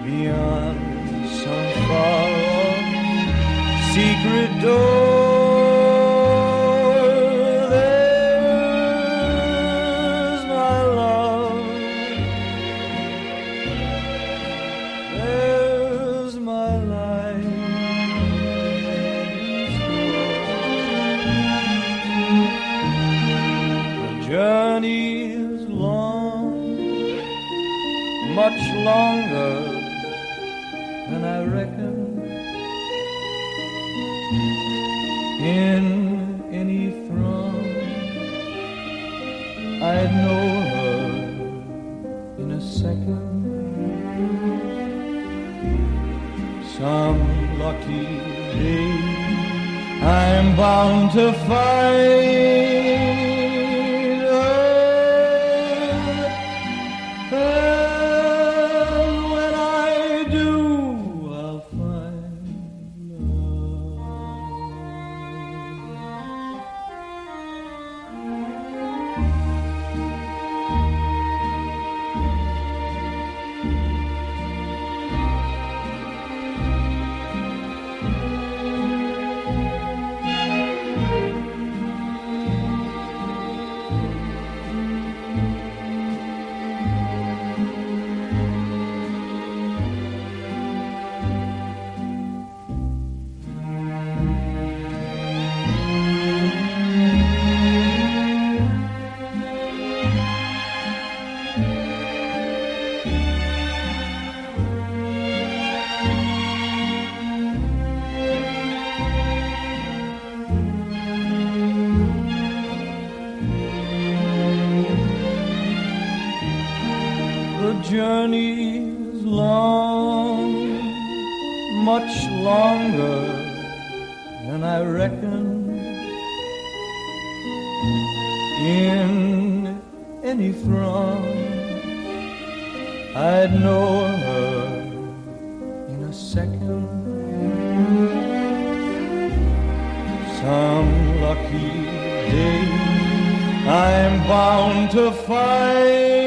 beyond some far-off secret door. There's my love, there's my life. The journey is long, much longer than I reckon. In any throng, I'd know her in a second. Some lucky day I'm bound to find her. And when I do, I'll find the journey's long, much longer than I reckon. In any throng, I'd know her in a second. Some lucky day I'm bound to find